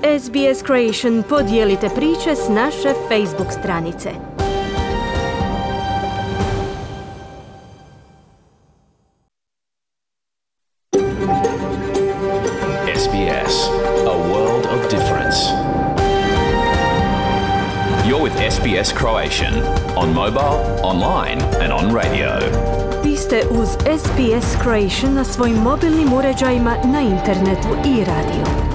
SBS Creation podijelite priče s naše Facebook stranice. SBS, a world of difference. You're with SBS Croatian on mobile, online and on radio. Vi ste uz SBS Creation na svojim mobilnim uređajima, na internetu i radio.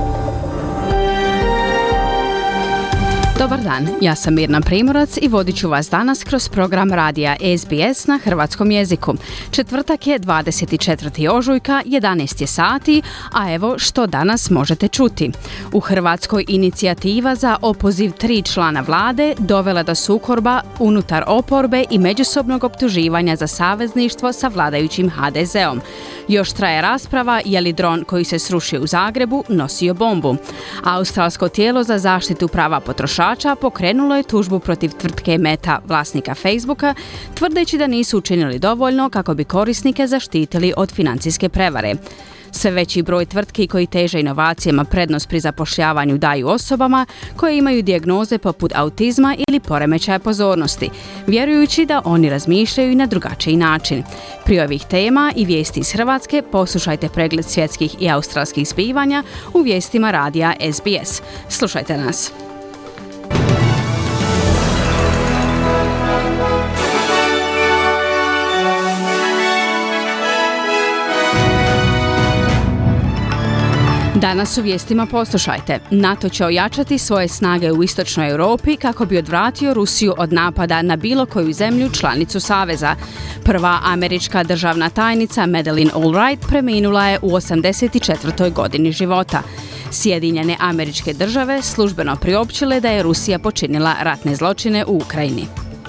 Dobar dan, ja sam Mirna Primorac i vodit ću vas danas kroz program radija SBS na hrvatskom jeziku. Četvrtak je 24. ožujka, 11 je sati, a evo što danas možete čuti. U Hrvatskoj inicijativa za opoziv 3 člana vlade dovela do sukoba unutar oporbe i međusobnog optuživanja za savezništvo sa vladajućim HDZ-om. Još traje rasprava je li dron koji se srušio u Zagrebu nosio bombu. Australsko tijelo za zaštitu prava potrošača pokrenulo je tužbu protiv tvrtke Meta, vlasnika Facebooka, tvrdeći da nisu učinili dovoljno kako bi korisnike zaštitili od financijske prevare. Sve veći broj tvrtki koji teže inovacijama prednost pri zapošljavanju daju osobama koje imaju dijagnoze poput autizma ili poremećaja pozornosti, vjerujući da oni razmišljaju i na drugačiji način. Prije ovih tema i vijesti iz Hrvatske poslušajte pregled svjetskih i australskih zbivanja u vijestima radija SBS. Slušajte nas. Danas u vijestima poslušajte. NATO će ojačati svoje snage u istočnoj Europi kako bi odvratio Rusiju od napada na bilo koju zemlju članicu Saveza. Prva američka državna tajnica Madeleine Albright preminula je u 84. godini života. Sjedinjene Američke Države službeno priopćile da je Rusija počinila ratne zločine u Ukrajini.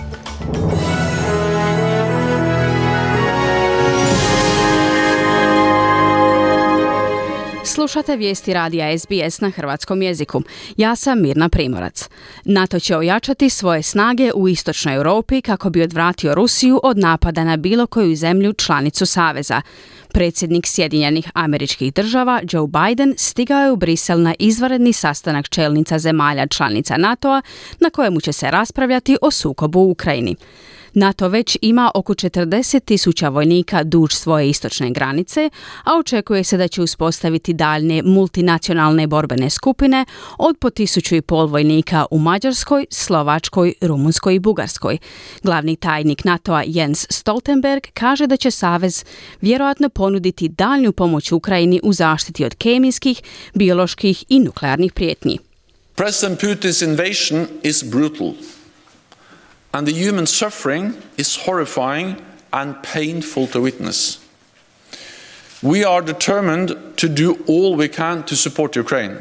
Slušate vijesti radija SBS na hrvatskom jeziku. Ja sam Mirna Primorac. NATO će ojačati svoje snage u istočnoj Europi kako bi odvratio Rusiju od napada na bilo koju zemlju članicu Saveza. Predsjednik Sjedinjenih Američkih Država Joe Biden stigao je u Brisel na izvanredni sastanak čelnica zemalja članica NATO-a na kojemu će se raspravljati o sukobu u Ukrajini. NATO već ima oko 40,000 vojnika duž svoje istočne granice, a očekuje se da će uspostaviti daljne multinacionalne borbene skupine od po 1,500 vojnika u Mađarskoj, Slovačkoj, Rumunskoj i Bugarskoj. Glavni tajnik NATO-a Jens Stoltenberg kaže da će Savez vjerojatno ponuditi daljnju pomoć Ukrajini u zaštiti od kemijskih, bioloških i nuklearnih prijetnji. President Putin's invasion is brutal. And the human suffering is horrifying and painful to witness. We are determined to do all we can to support Ukraine.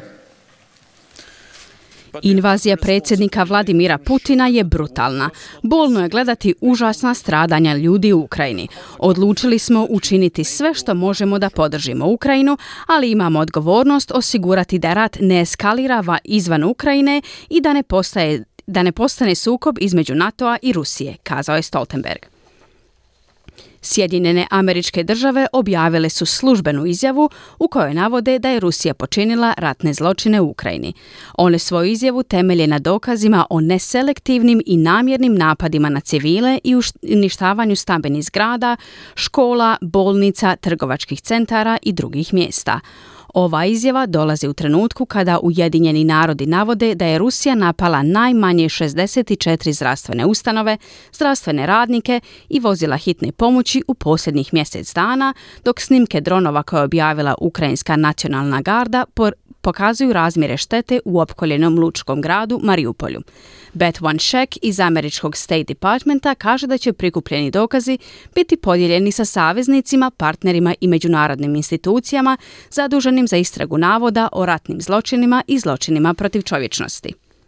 Invazija predsjednika Vladimira Putina je brutalna. Bolno je gledati užasna stradanja ljudi u Ukrajini. Odlučili smo učiniti sve što možemo da podržimo Ukrajinu, ali imamo odgovornost osigurati da rat ne eskalira izvan Ukrajine i da ne postane sukob između NATO-a i Rusije, kazao je Stoltenberg. Sjedinjene Američke Države objavile su službenu izjavu u kojoj navode da je Rusija počinila ratne zločine u Ukrajini. One svoju izjavu temelje na dokazima o neselektivnim i namjernim napadima na civile i uništavanju stambenih zgrada, škola, bolnica, trgovačkih centara i drugih mjesta. Ova izjava dolazi u trenutku kada Ujedinjeni narodi navode da je Rusija napala najmanje 64 zdravstvene ustanove, zdravstvene radnike i vozila hitne pomoći u posljednjih mjesec dana, dok snimke dronova koje je objavila Ukrajinska nacionalna garda pokazuju razmjere štete u opkoljenom lučkom gradu Mariupolju. Beth Van Schaick iz američkog State Departmenta kaže da će prikupljeni dokazi biti podijeljeni sa saveznicima, partnerima i međunarodnim institucijama zaduženim za istragu navoda o ratnim zločinima i zločinima protiv čovječnosti.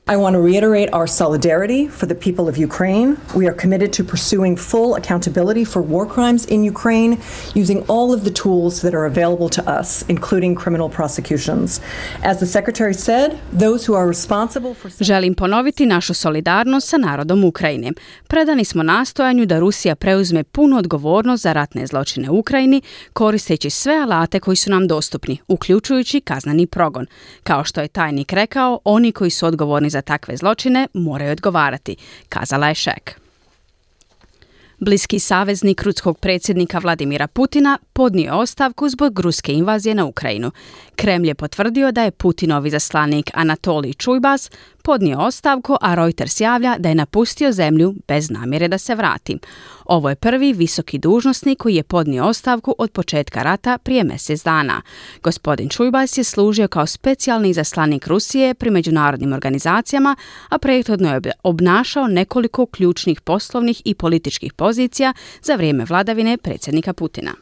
I want to reiterate our solidarity for the people of Ukraine. We are committed to pursuing full accountability for war crimes in Ukraine using all of the tools that are available to us, including criminal prosecutions. As the Secretary said, those who are responsible for... Želim ponoviti našu solidarnost sa narodom Ukrajine. Predani smo nastojanju da Rusija preuzme punu odgovornost za ratne zločine u Ukrajini, koristeći sve alate koji su nam dostupni, uključujući kazneni progon. Kao što je tajnik rekao, oni koji su odgovorni za takve zločine moraju odgovarati, kazala je Šek. Bliski saveznik ruskog predsjednika Vladimira Putina podnio ostavku zbog ruske invazije na Ukrajinu. Kremlj je potvrdio da je Putinovi zaslanik Anatolij Čujbas podnio ostavku, a Reuters javlja da je napustio zemlju bez namjere da se vrati. Ovo je prvi visoki dužnosnik koji je podnio ostavku od početka rata prije mjesec dana. Gospodin Čujbas je služio kao specijalni izaslanik Rusije pri međunarodnim organizacijama, a prethodno je obnašao nekoliko ključnih poslovnih i političkih pozicija za vrijeme vladavine predsjednika Putina.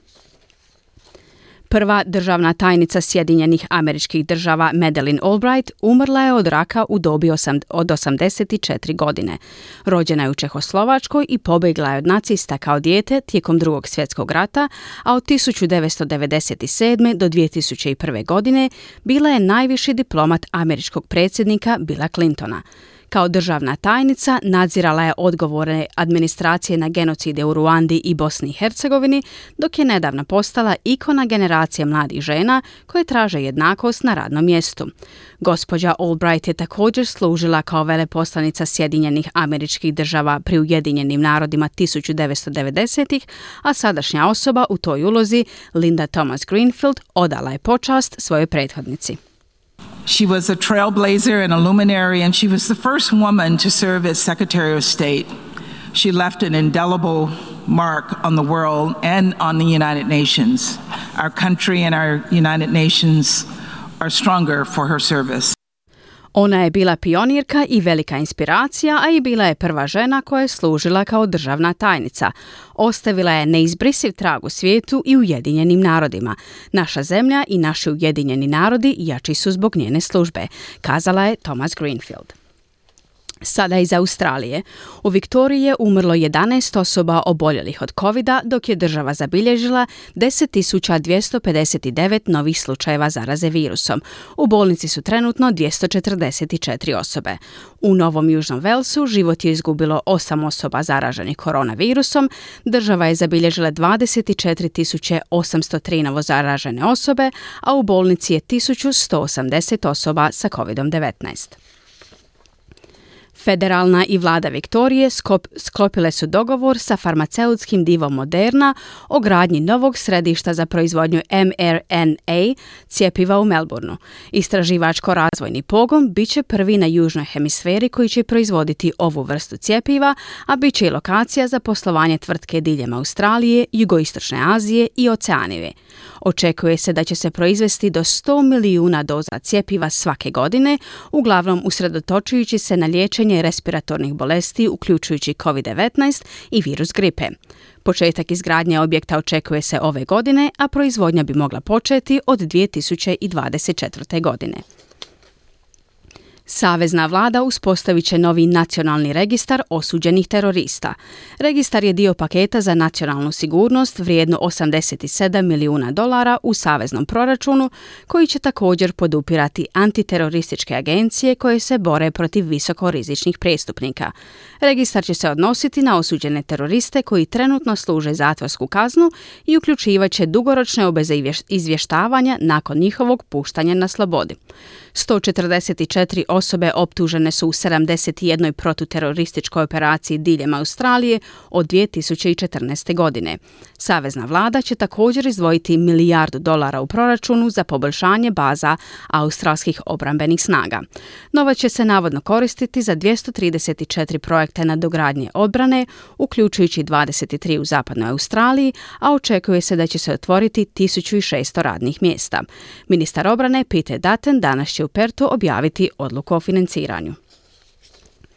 Prva državna tajnica Sjedinjenih Američkih Država Madeleine Albright umrla je od raka u dobi od 84 godine. Rođena je u Čehoslovačkoj i pobjegla je od nacista kao dijete tijekom Drugog svjetskog rata, a od 1997. do 2001. godine bila je najviši diplomat američkog predsjednika Billa Clintona. Kao državna tajnica nadzirala je odgovore administracije na genocide u Ruandi i Bosni i Hercegovini, dok je nedavno postala ikona generacije mladih žena koje traže jednakost na radnom mjestu. Gospođa Albright je također služila kao veleposlanica Sjedinjenih Američkih Država pri Ujedinjenim narodima 1990-ih, a sadašnja osoba u toj ulozi, Linda Thomas Greenfield, odala je počast svojoj prethodnici. She was a trailblazer and a luminary, and she was the first woman to serve as Secretary of State. She left an indelible mark on the world and on the United Nations. Our country and our United Nations are stronger for her service. Ona je bila pionirka i velika inspiracija, a i bila je prva žena koja je služila kao državna tajnica. Ostavila je neizbrisiv trag u svijetu i Ujedinjenim narodima. Naša zemlja i naši Ujedinjeni narodi jači su zbog njene službe, kazala je Thomas Greenfield. Sada iz Australije. U Viktoriji je umrlo 11 osoba oboljelih od covida, dok je država zabilježila 10.259 novih slučajeva zaraze virusom. U bolnici su trenutno 244 osobe. U Novom Južnom Velsu život je izgubilo 8 osoba zaraženih koronavirusom. Država je zabilježila 24.803 novo zaražene osobe, a u bolnici je 1.180 osoba sa COVID-19. Federalna i vlada Viktorije sklopile su dogovor sa farmaceutskim divom Moderna o gradnji novog središta za proizvodnju mRNA cjepiva u Melbourneu. Istraživačko-razvojni pogon bit će prvi na južnoj hemisferi koji će proizvoditi ovu vrstu cjepiva, a bit će i lokacija za poslovanje tvrtke diljem Australije, Jugoistočne Azije i Oceanije. Očekuje se da će se proizvesti do 100 milijuna doza cjepiva svake godine, uglavnom usredotočujući se na liječenje respiratornih bolesti, uključujući COVID-19 i virus gripe. Početak izgradnje objekta očekuje se ove godine, a proizvodnja bi mogla početi od 2024. godine. Savezna vlada uspostavit će novi nacionalni registar osuđenih terorista. Registar je dio paketa za nacionalnu sigurnost vrijedno $87 milijuna u saveznom proračunu, koji će također podupirati antiterorističke agencije koje se bore protiv visokorizičnih prestupnika. Registar će se odnositi na osuđene teroriste koji trenutno služe zatvorsku kaznu i uključivat će dugoročne obveze izvještavanja nakon njihovog puštanja na slobodi. 144 osobe optužene su u 71 protuterorističkoj operaciji diljem Australije od 2014. godine. Savezna vlada će također izdvojiti $1 milijardu u proračunu za poboljšanje baza australskih obrambenih snaga. Novac će se navodno koristiti za 234 projekte nadogradnje odbrane, uključujući 23 u zapadnoj Australiji, a očekuje se da će se otvoriti 1600 radnih mjesta. Ministar obrane Peter Dutton danas će u Pertu objaviti odluku o financiranju.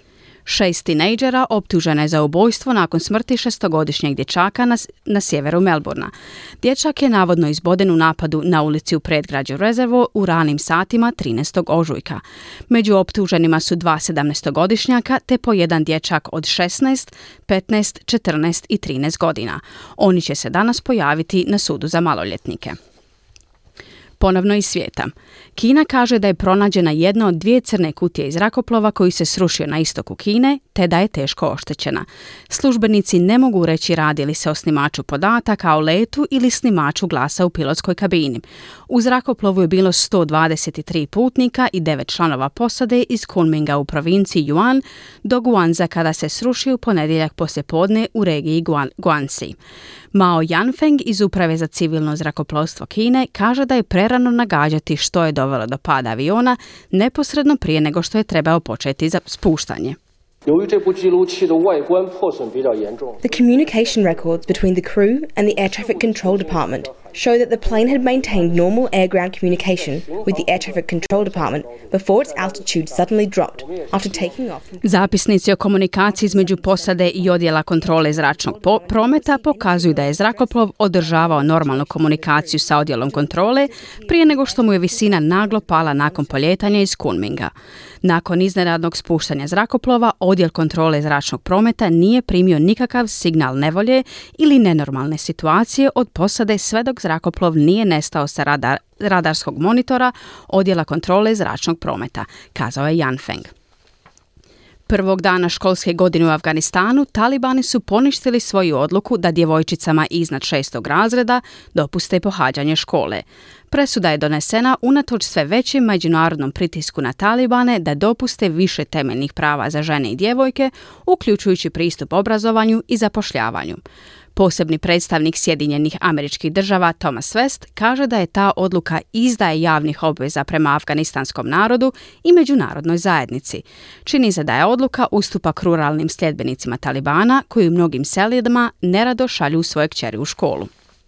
6 tinejdžera optuženo je za ubojstvo nakon smrti 6-godišnjeg dječaka na sjeveru Melbourna. Dječak je navodno izboden u napadu na ulici u predgrađu Reservoir u ranim satima 13. ožujka. Među optuženima su 2 17-godišnjaka te po jedan dječak od 16, 15, 14 i 13 godina. Oni će se danas pojaviti na sudu za maloljetnike. Ponovno iz svijeta. Kina kaže da je pronađena jedna od 2 crne kutije iz zrakoplova koji se srušio na istoku Kine, te da je teško oštećena. Službenici ne mogu reći radi li se o snimaču podataka o letu ili snimaču glasa u pilotskoj kabini. U zrakoplovu je bilo 123 putnika i 9 članova posade iz Kunminga u provinciji Yunnan do Guangza kada se srušio u ponedjeljak poslijepodne u regiji Guangxi. Mao Yanfeng iz Uprave za civilno zrakoplovstvo Kine kaže da je prerano nagađati što je dovelo do pada aviona neposredno prije nego što je trebao početi za spuštanje. The communication records between the crew and the air traffic control department show that the plane had maintained normal air-ground communication with the air traffic control department before its altitude suddenly dropped after taking off. Zapisnici o komunikaciji između posade i odjela kontrole zračnog prometa pokazuju da je zrakoplov održavao normalnu komunikaciju sa odjelom kontrole prije nego što mu je visina naglo pala nakon poljetanja iz Kunminga. Nakon iznenadnog spuštanja zrakoplova, odjel kontrole zračnog prometa nije primio nikakav signal nevolje ili nenormalne situacije od posade sve dok zrakoplov nije nestao sa radarskog monitora odjela kontrole zračnog prometa, kazao je Yanfeng. Prvog dana školske godine u Afganistanu talibani su poništili svoju odluku da djevojčicama iznad 6. razreda dopuste pohađanje škole. Presuda je donesena unatoč sve većem međunarodnom pritisku na talibane da dopuste više temeljnih prava za žene i djevojke, uključujući pristup obrazovanju i zapošljavanju. Posebni predstavnik Sjedinjenih Američkih Država Thomas West kaže da je ta odluka izdaje javnih obveza prema afganistanskom narodu i međunarodnoj zajednici. Čini se da je odluka ustupak ruralnim sljedbenicima talibana koji u mnogim selima nerado šalju svoje kćeri u školu.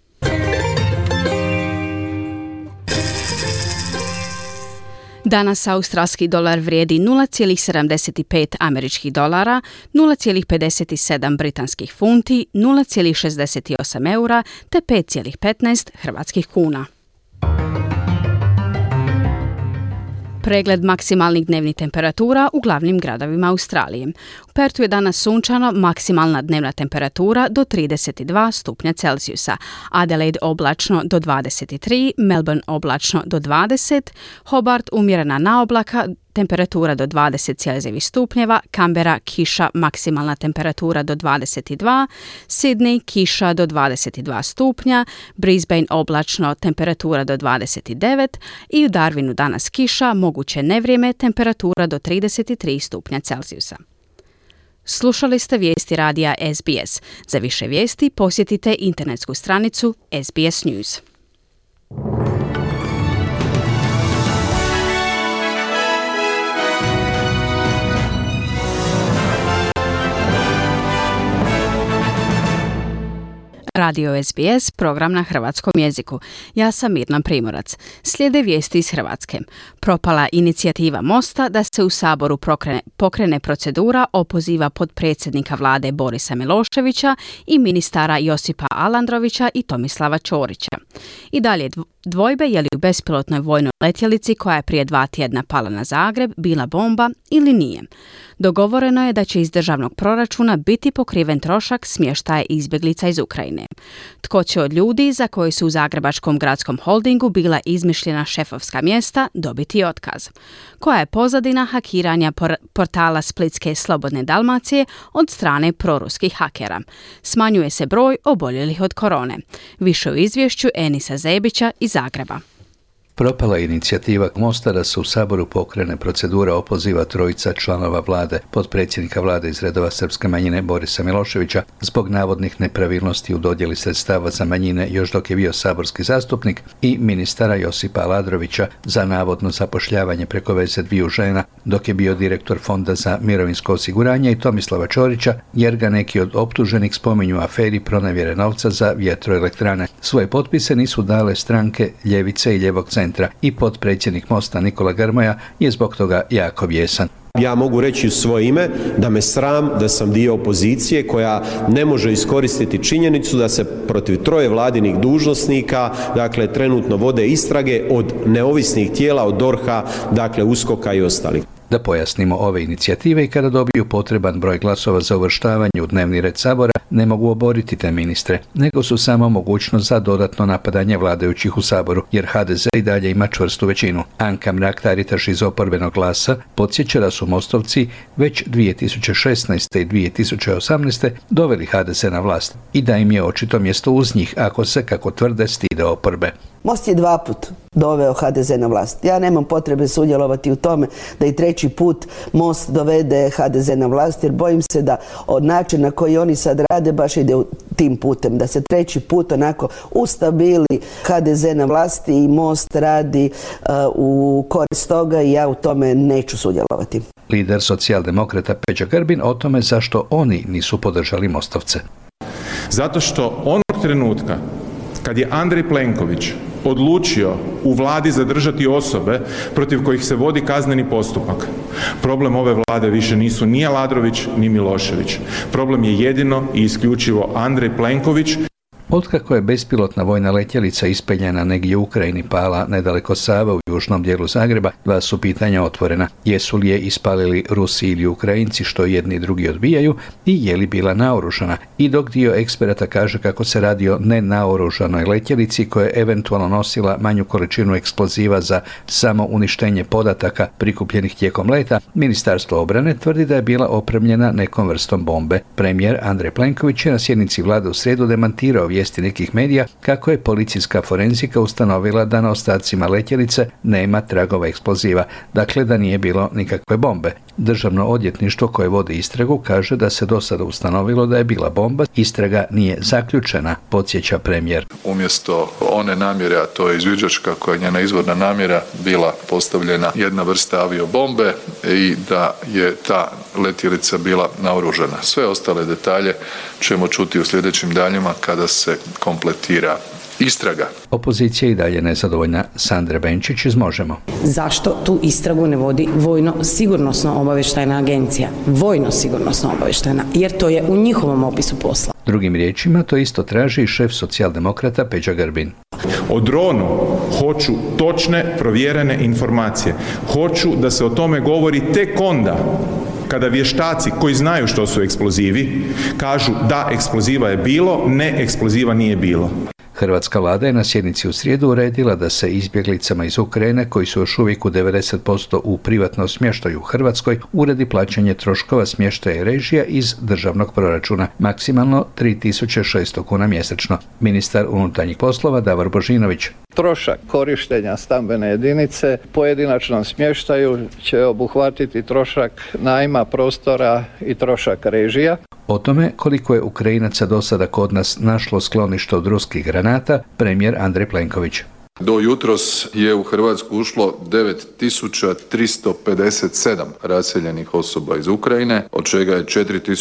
Danas australski dolar vrijedi 0,75 američkih dolara, 0,57 britanskih funti, 0,68 eura te 5,15 hrvatskih kuna. Pregled maksimalnih dnevnih temperatura u glavnim gradovima Australije. U Pertu je danas sunčano, maksimalna dnevna temperatura do 32 stupnja Celzijusa, Adelaide oblačno do 23, Melbourne oblačno do 20, Hobart umjerena na oblaka, temperatura do 20 Celzijevih stupnjeva, Canberra kiša, maksimalna temperatura do 22, Sydney kiša do 22 stupnja, Brisbane oblačno, temperatura do 29 i u Darwinu danas kiša, moguće nevrijeme, temperatura do 33 stupnja Celzijusa. Slušali ste vijesti radija SBS. Za više vijesti posjetite internetsku stranicu SBS News. Radio SBS, program na hrvatskom jeziku. Ja sam Mirna Primorac. Slijede vijesti iz Hrvatske. Propala inicijativa Mosta da se u Saboru pokrene procedura opoziva potpredsjednika vlade Borisa Miloševića i ministara Josipa Alandrovića i Tomislava Ćorića. I dalje dvojbe je li u bespilotnoj vojnoj letjelici koja je prije 2 tjedna pala na Zagreb bila bomba ili nije. Dogovoreno je da će iz državnog proračuna biti pokriven trošak smještaja izbjeglica iz Ukrajine. Tko će od ljudi za koji su u Zagrebačkom gradskom holdingu bila izmišljena šefovska mjesta dobiti otkaz? Koja je pozadina hakiranja portala Splitske Slobodne Dalmacije od strane proruskih hakera? Smanjuje se broj oboljelih od korone. Više u izvješću Enisa Zebića iz Zagreba. Propala inicijativa Mosta da se u Saboru pokrene procedura opoziva trojica članova vlade, potpredsjednika vlade iz redova srpske manjine Borisa Miloševića zbog navodnih nepravilnosti u dodjeli sredstava za manjine još dok je bio saborski zastupnik i ministara Josipa Aladrovića za navodno zapošljavanje preko veze 2 žena dok je bio direktor Fonda za mirovinsko osiguranje i Tomislava Ćorića jer ga neki od optuženih spominju aferi pronevjere novca za vjetroelektrane. Svoje potpise nisu dale stranke ljevice i ljevog centra i potpredsjednik Mosta Nikola Grmoja je zbog toga jako bijesan. Ja mogu reći u svoje ime da me sram da sam dio opozicije koja ne može iskoristiti činjenicu da se protiv 3 vladinih dužnosnika, dakle, trenutno vode istrage od neovisnih tijela, od DORH-a, dakle, USKOK-a i ostalih. Da pojasnimo, ove inicijative i kada dobiju potreban broj glasova za uvrštavanje u dnevni red Sabora, ne mogu oboriti te ministre, nego su samo mogućnost za dodatno napadanje vladajućih u Saboru, jer HDZ i dalje ima čvrstu većinu. Anka Mrak-Taritaš iz Oporbenog glasa podsjeća da su Mostovci već 2016. i 2018. doveli HDZ na vlast i da im je očito mjesto uz njih ako se, kako tvrde, stide oporbe. Most je 2 put doveo HDZ na vlast. Ja nemam potrebe sudjelovati u tome da i 3. put Most dovede HDZ na vlast, jer bojim se da od načina na koji oni sad rade baš ide tim putem, da se 3. put onako ustabili HDZ na vlasti i Most radi u korist toga i ja u tome neću sudjelovati. Lider socijaldemokrata Peđa Grbin o tome zašto oni nisu podržali Mostovce. Zato što onog trenutka kad je Andrej Plenković odlučio u vladi zadržati osobe protiv kojih se vodi kazneni postupak, problem ove vlade više nisu ni Aladrović ni Milošević. Problem je jedino i isključivo Andrej Plenković. Otkako je bespilotna vojna letjelica ispeljana negdje u Ukrajini pala nedaleko Save u južnom dijelu Zagreba, 2 su pitanja otvorena. Jesu li je ispalili Rusi ili Ukrajinci, što jedni i drugi odbijaju, i je li bila naoružana? I dok dio eksperata kaže kako se radi o nenaoružanoj letjelici koja je eventualno nosila manju količinu eksploziva za samo uništenje podataka prikupljenih tijekom leta, Ministarstvo obrane tvrdi da je bila opremljena nekom vrstom bombe. Premijer Andrej Plenković je na sjednici vlade u srijedu demantirao vijesti nekih medija kako je policijska forenzika ustanovila da na ostacima letjelice nema tragova eksploziva, dakle da nije bilo nikakve bombe. Državno odvjetništvo koje vodi istragu kaže da se do sada ustanovilo da je bila bomba, istraga nije zaključena, podsjeća premijer. Umjesto one namjere, a to je izviđačka koja je njena izvorna namjera, bila postavljena jedna vrsta aviobombe i da je ta letjelica bila naoružana. Sve ostale detalje ćemo čuti u sljedećim danima kada se kompletira istraga. Opozicija i dalje nezadovoljna. Sandra Benčić iz Možemo. Zašto tu istragu ne vodi Vojno-sigurnosno obavještajna agencija? Vojno-sigurnosno obavještajna, jer to je u njihovom opisu posla. Drugim riječima, to isto traži i šef socijaldemokrata Peđa Grbin. O dronu hoću točne, provjerene informacije. Hoću da se o tome govori tek onda kada vještaci koji znaju što su eksplozivi kažu da eksploziva je bilo, ne eksploziva nije bilo. Hrvatska vlada je na sjednici u srijedu uredila da se izbjeglicama iz Ukrajine, koji su još uvijek u 90% u privatnom smještaju u Hrvatskoj, uredi plaćanje troškova smještaja i režija iz državnog proračuna, maksimalno 3.600 kuna mjesečno. Ministar unutarnjih poslova Davor Božinović. Trošak korištenja stambene jedinice pojedinačnom smještaju će obuhvatiti trošak najma prostora i trošak režija. O tome koliko je Ukrajinaca do sada kod nas našlo sklonište od ruskih granata, premijer Andrej Plenković. Do jutros je u Hrvatsku ušlo 9.357 raseljenih osoba iz Ukrajine, od čega je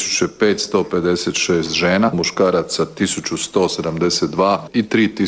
4.556 žena, muškaraca 1.172 i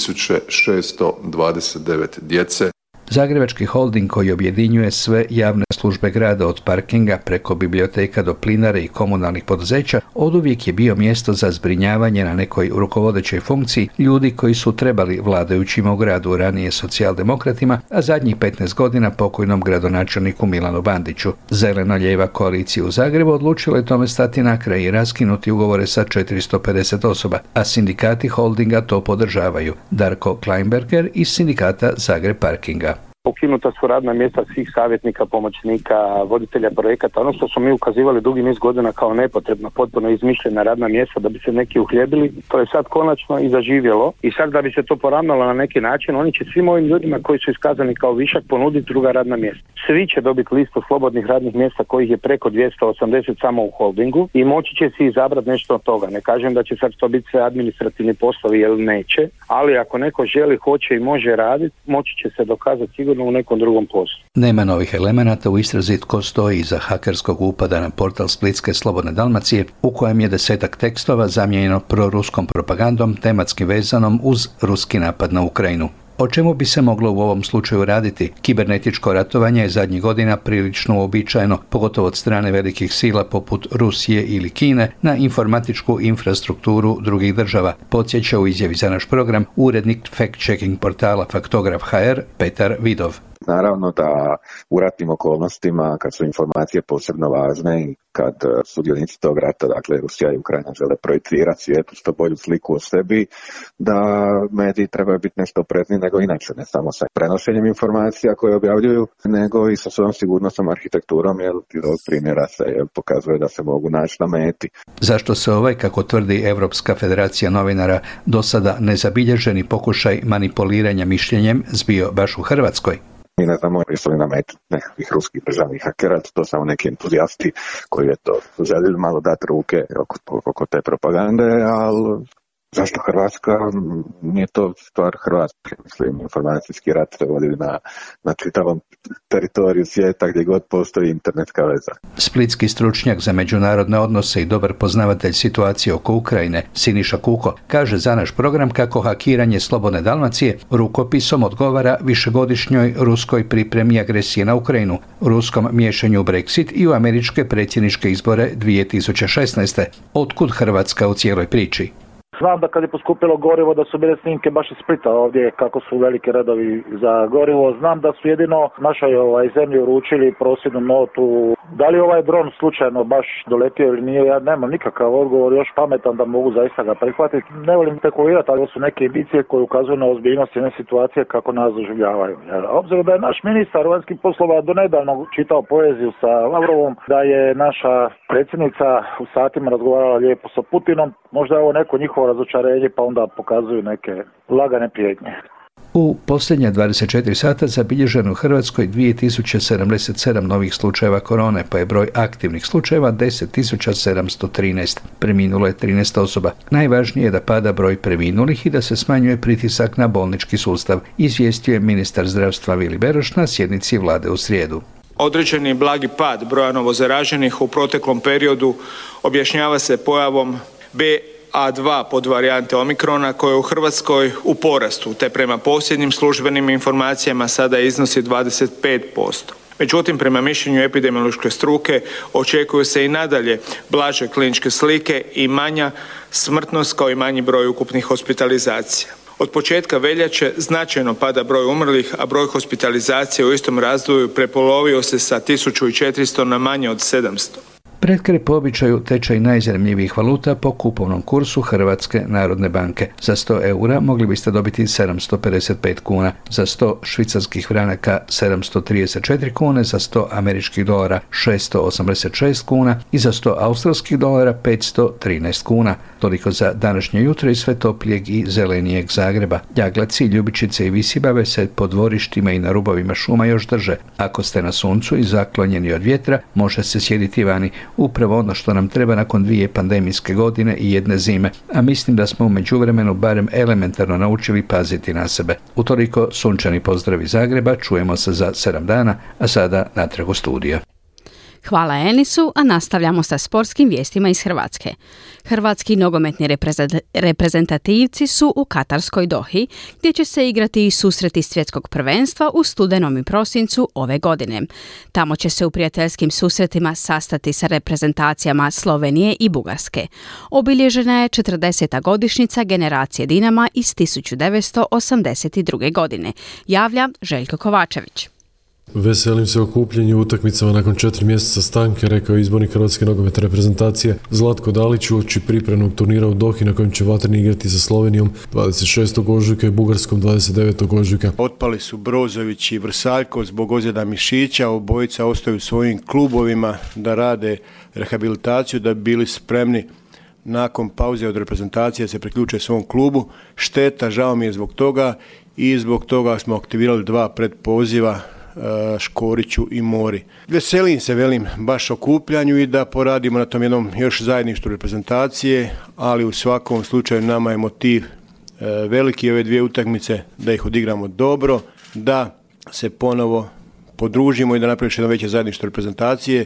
3.629 djece. Zagrebački holding koji objedinjuje sve javne službe grada od parkinga preko biblioteka do plinare i komunalnih poduzeća oduvijek je bio mjesto za zbrinjavanje na nekoj rukovodećoj funkciji ljudi koji su trebali vladajućima u gradu, ranije socijaldemokratima, a zadnjih 15 godina pokojnom gradonačelniku Milanu Bandiću. Zeleno-lijeva koalicija u Zagrebu odlučila je tome stati na kraj i raskinuti ugovore sa 450 osoba, a sindikati holdinga to podržavaju. Darko Kleinberger iz sindikata Zagreb Parkinga. Ukinuta su radna mjesta svih savjetnika, pomoćnika, voditelja projekata. Ono što smo mi ukazivali dugi niz godina kao nepotrebno, potpuno izmišljena radna mjesta da bi se neki uhljebili, to je sad konačno i zaživjelo. I sad da bi se to poravnalo na neki način, oni će svim ovim ljudima koji su iskazani kao višak ponuditi druga radna mjesta. Svi će dobiti listu slobodnih radnih mjesta kojih je preko 280 samo u holdingu i moći će si izabrati nešto od toga. Ne kažem da će sad to biti sve administrativni poslovi, jer neće, ali ako neko želi, hoće i može raditi, moći će se dokazati sigurno u nekom drugom poslu. Nema novih elemenata u istrazi tko stoji iza hakerskog upada na portal Splitske Slobodne Dalmacije, u kojem je 10 tekstova zamijenjeno proruskom propagandom tematski vezanom uz ruski napad na Ukrajinu. O čemu bi se moglo u ovom slučaju raditi? Kibernetičko ratovanje je zadnjih godina prilično uobičajeno, pogotovo od strane velikih sila poput Rusije ili Kine, na informatičku infrastrukturu drugih država, podsjeća u izjavi za naš program urednik fact-checking portala Faktograf.hr Petar Vidov. Naravno da u ratnim okolnostima, kad su informacije posebno važne i kad sudionici tog rata, dakle Rusija i Ukrajina, žele projicirati svijetu što bolju sliku o sebi, da mediji trebaju biti nešto oprezniji nego inače, ne samo sa prenošenjem informacija koje objavljuju, nego i sa svojom sigurnosnom arhitekturom, jer iz ovog primjera se pokazuje da se mogu naći na meti. Zašto se ovaj, kako tvrdi Europska federacija novinara, do sada nezabilježeni pokušaj manipuliranja mišljenjem zbio baš u Hrvatskoj? Mi ne znamo jesu li na meti nekakvih ruskih državnih hakera, to samo neki entuzijasti koji je to željeli malo dati ruke oko te propagande, ali zašto Hrvatska? Nije to stvar Hrvatske. Mislim, informacijski rat se vodi na čitavom teritoriju svijeta gdje god postoji internetska veza. Splitski stručnjak za međunarodne odnose i dobar poznavatelj situacije oko Ukrajine, Siniša Kuko, kaže za naš program kako hakiranje Slobodne Dalmacije rukopisom odgovara višegodišnjoj ruskoj pripremi agresije na Ukrajinu, ruskom miješanju u Brexit i u američke predsjedničke izbore 2016. Otkud Hrvatska u cijeloj priči? Znam da kad je poskupilo gorivo da su bile snimke baš iz Splita ovdje kako su velike redovi za gorivo. Znam da su jedino našoj zemlji uručili prosvjednu notu. Da li ovaj dron slučajno baš doletio ili nije, ja nemam nikakav odgovor još pametan da mogu zaista ga prihvatiti. Ne volim spekulirati, ali su neke indicije koje ukazuju na ozbiljnost jedne situacije kako nas doživljavaju. Obzirom da je naš ministar vanjskih poslova donedavno čitao poeziju sa Lavrovom, da je naša predsjednica u satima razgovarala lijepo sa Putinom, možda je ovo neko njihovo razočarenje pa onda pokazuju neke lagane prijetnje. U posljednja 24 sata zabilježeno u Hrvatskoj 2077 novih slučajeva korone, pa je broj aktivnih slučajeva 10.713. Preminulo je 13 osoba. Najvažnije je da pada broj preminulih i da se smanjuje pritisak na bolnički sustav, izvijestio je ministar zdravstva Vili Beroš na sjednici vlade u srijedu. Određeni blagi pad broja novozaraženih u proteklom periodu objašnjava se pojavom BA2 podvarijante Omikrona koja je u Hrvatskoj u porastu, te prema posljednjim službenim informacijama sada iznosi 25%. Međutim, prema mišljenju epidemiološke struke očekuju se i nadalje blaže kliničke slike i manja smrtnost kao i manji broj ukupnih hospitalizacija. Od početka veljače značajno pada broj umrlih, a broj hospitalizacije u istom razdoblju prepolovio se sa 1400 na manje od 700. Pred kraj po običaju tečaj najzanimljivijih valuta po kupovnom kursu Hrvatske narodne banke. Za 100 eura mogli biste dobiti 755 kuna, za 100 švicarskih franaka 734 kune, za 100 američkih dolara 686 kuna i za 100 australskih dolara 513 kuna. Toliko za današnje jutro iz sve toplijeg i zelenijeg Zagreba. Jaglaci, ljubičice i visibave se po dvorištima i na rubovima šuma još drže. Ako ste na suncu i zaklonjeni od vjetra, može se sjediti vani. Upravo ono što nam treba nakon 2 pandemijske godine i 1 zime, a mislim da smo u međuvremenu barem elementarno naučili paziti na sebe. Utoliko sunčani pozdrav iz Zagreba, čujemo se za 7 dana, a sada natrag u studiju. Hvala Enisu, a nastavljamo sa sportskim vijestima iz Hrvatske. Hrvatski nogometni reprezentativci su u katarskoj Dohi, gdje će se igrati i susreti svjetskog prvenstva u studenom i prosincu ove godine. Tamo će se u prijateljskim susretima sastati sa reprezentacijama Slovenije i Bugarske. Obilježena je 40. godišnjica generacije Dinama iz 1982. godine, javlja Željko Kovačević. Veselim se okupljenju utakmicama nakon 4 mjeseca stanke, rekao je izbornik Hrvatske nogometne reprezentacije Zlatko Dalić uoči pripremnog turnira u Dohi na kojem će vatreni igrati sa Slovenijom 26. ožujka i Bugarskom 29. ožujka. Otpali su Brozović i Vrsaljko zbog ozljeda mišića, obojica ostaju u svojim klubovima da rade rehabilitaciju da bi bili spremni nakon pauze od reprezentacije se priključe svom klubu. Šteta, žao mi je zbog toga i zbog toga smo aktivirali 2 predpoziva Škoriću i Mori. Veselim se, velim, baš okupljanju i da poradimo na tom jednom još zajedništvu reprezentacije, ali u svakom slučaju nama je motiv veliki ove 2 utakmice, da ih odigramo dobro, da se ponovo podružimo i da napravimo jedno veće zajedništvo reprezentacije,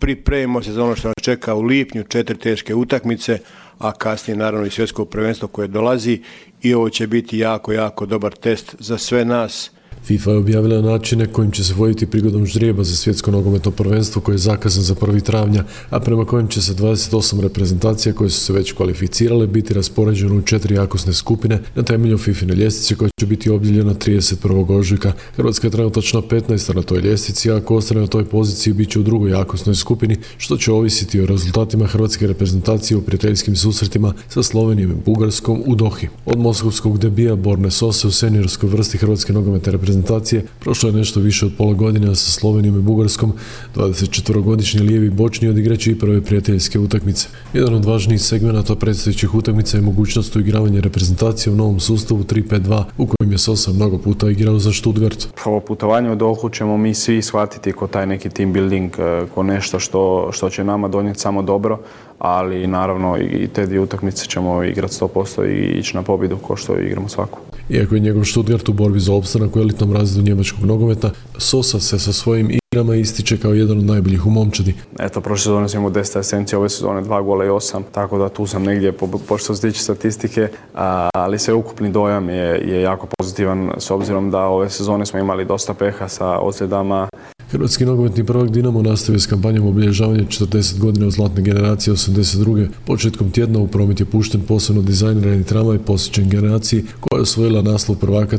pripremimo se za ono što nas čeka u lipnju, 4 teške utakmice, a kasnije naravno i svjetsko prvenstvo koje dolazi i ovo će biti jako, jako dobar test za sve nas. FIFA je objavila načine kojim će se voditi prigodom ždrijeba za svjetsko nogometno prvenstvo koje je zakazan za 1. travnja, a prema kojem će se 28 reprezentacija koje su se već kvalificirale biti raspoređene u 4 jakosne skupine na temelju FIFA-ine ljestvice koja će biti objavljena 31. ožujka. Hrvatska je trenutačno 15. na toj ljestvici, a ako ostane na toj poziciji bit će u drugoj jakosnoj skupini, što će ovisiti o rezultatima hrvatske reprezentacije u prijateljskim susretima sa Slovenijom i Bugarskom u Dohi. Od moskovskog debija Borne Sose u seniorskoj vrsti hrvatske nogometne reprezentacije prošlo je nešto više od pola godine, a sa Slovenijom i Bugarskom 24-godišnji lijevi bočni odigrači i prve prijateljske utakmice. Jedan od važnijih segmenata predstojećih utakmica je mogućnost uigravanja reprezentacije u novom sustavu 3-5-2 u kojem je Sosa mnogo puta igrao za Stuttgart. Ovo putovanje u Dohu ćemo mi svi shvatiti kao taj neki team building, kao nešto što će nama donijeti samo dobro, ali naravno i te dvije utakmice ćemo igrati 100% i ići na pobjedu kao što igramo svaku. Iako je njegov Stuttgart u borbi za opstanak u elitnom razredu njemačkog nogometa, Sosa se sa svojim igrama ističe kao jedan od najboljih u momčadi. Eto, prošle sezone sam imao 10 asistencija, ove sezone 2 gola i 8, tako da tu sam negdje što se tiče statistike, ali sve ukupni dojam je jako pozitivan s obzirom da ove sezone smo imali dosta peha sa ozljedama. Hrvatski nogometni prvak Dinamo nastavio s kampanjom obilježavanja 40 godina od zlatne generacije 82. Početkom tjedna u promet je pušten posebno dizajnirani tramvaj posvećen generaciji koja je osvojila naslov prvaka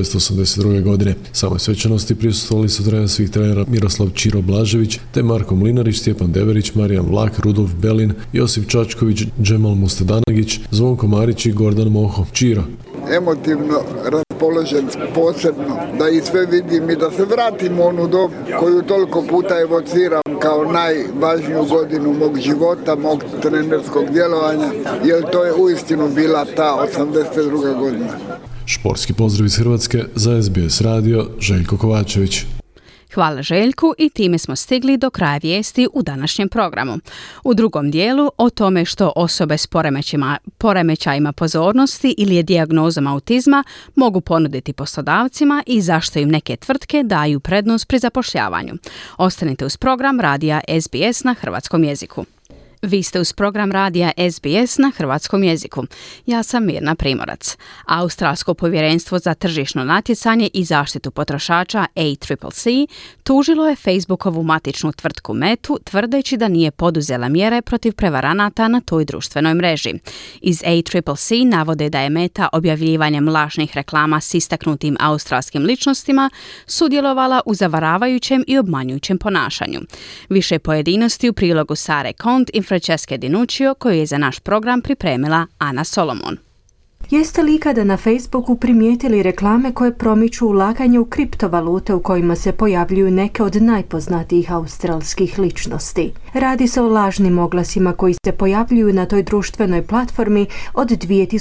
1982. godine. Samoj svečanosti prisustvovali su trener svih trenera Miroslav Čiro Blažević, te Marko Mlinarić, Stjepan Deverić, Marijan Vlak, Rudolf Belin, Josip Čačković, Džemal Mustadanagić, Zvonko Marić i Gordan Moho. Čiro. Emotivno raspoložen, posebno, da i sve vidim i da se vratim u onu dobu koju toliko puta evociram kao najvažniju godinu mog života, mog trenerskog djelovanja, jer to je uistinu bila ta 82. godina. Športski pozdrav iz Hrvatske za SBS radio, Željko Kovačević. Hvala Željku i time smo stigli do kraja vijesti u današnjem programu. U drugom dijelu o tome što osobe s poremećajima pozornosti ili je dijagnozom autizma mogu ponuditi poslodavcima i zašto im neke tvrtke daju prednost pri zapošljavanju. Ostanite uz program radija SBS na hrvatskom jeziku. Vi ste uz program radija SBS na hrvatskom jeziku. Ja sam Mirna Primorac. Australsko povjerenstvo za tržišno natjecanje i zaštitu potrošača ACCC tužilo je Facebookovu matičnu tvrtku Metu tvrdeći da nije poduzela mjere protiv prevaranata na toj društvenoj mreži. Iz ACCC navode da je Meta objavljivanjem lažnih reklama s istaknutim australskim ličnostima sudjelovala u zavaravajućem i obmanjujućem ponašanju. Više pojedinosti u prilogu Sare Kont i Francesca Dinuccio koju je za naš program pripremila Ana Solomon. Jeste li ikada na Facebooku primijetili reklame koje promiču ulaganje u kriptovalute u kojima se pojavljuju neke od najpoznatijih australskih ličnosti? Radi se o lažnim oglasima koji se pojavljuju na toj društvenoj platformi od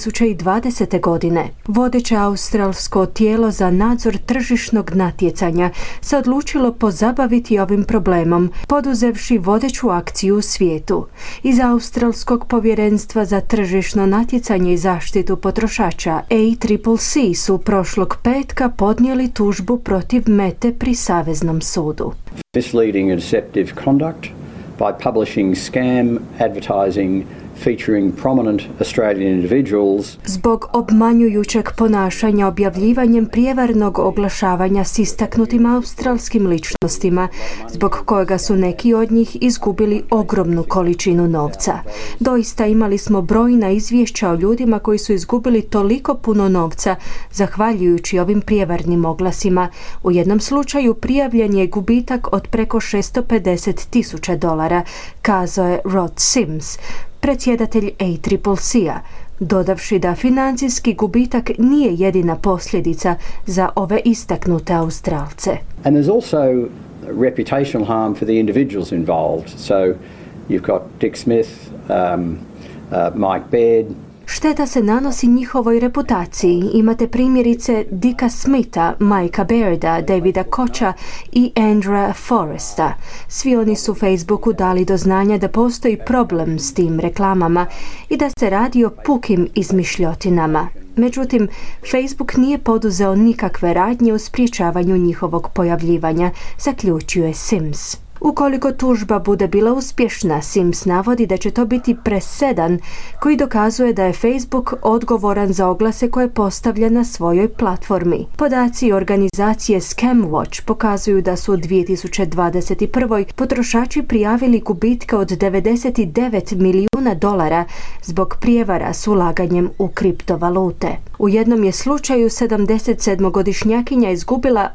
2020. godine. Vodeće australsko tijelo za nadzor tržišnog natjecanja se odlučilo pozabaviti ovim problemom, poduzevši vodeću akciju u svijetu. Iz Australskog povjerenstva za tržišno natjecanje i zaštitu potrošača ACCC su prošlog petka podnijeli tužbu protiv Mete pri Saveznom sudu. Misleading and deceptive conduct by publishing scam advertising featuring prominent Australian individuals. Zbog obmanjujućeg ponašanja objavljivanjem prijevarnog oglašavanja s istaknutim australskim ličnostima, zbog kojega su neki od njih izgubili ogromnu količinu novca. Doista imali smo brojna izvješća o ljudima koji su izgubili toliko puno novca zahvaljujući ovim prijevarnim oglasima. U jednom slučaju prijavljen je gubitak od preko $650,000, kazao je Rod Sims, predsjedatelj ACCC-a, dodavši da financijski gubitak nije jedina posljedica za ove istaknute Australce. And there's also reputational harm for the individuals involved. So you've got Dick Smith, Mike Baird. Šteta se nanosi njihovoj reputaciji. Imate primjerice Dicka Smitha, Mikea Bairda, Davida Kocha i Andrewa Forresta. Svi oni su Facebooku dali do znanja da postoji problem s tim reklamama i da se radi o pukim izmišljotinama. Međutim, Facebook nije poduzeo nikakve radnje u sprječavanju njihovog pojavljivanja, zaključio je Sims. Ukoliko tužba bude bila uspješna, Sims navodi da će to biti presedan koji dokazuje da je Facebook odgovoran za oglase koje postavlja na svojoj platformi. Podaci organizacije Scamwatch pokazuju da su u 2021. potrošači prijavili gubitke od $99 milijuna zbog prijevara s ulaganjem u kriptovalute. U jednom je slučaju 77-godišnjakinja izgubila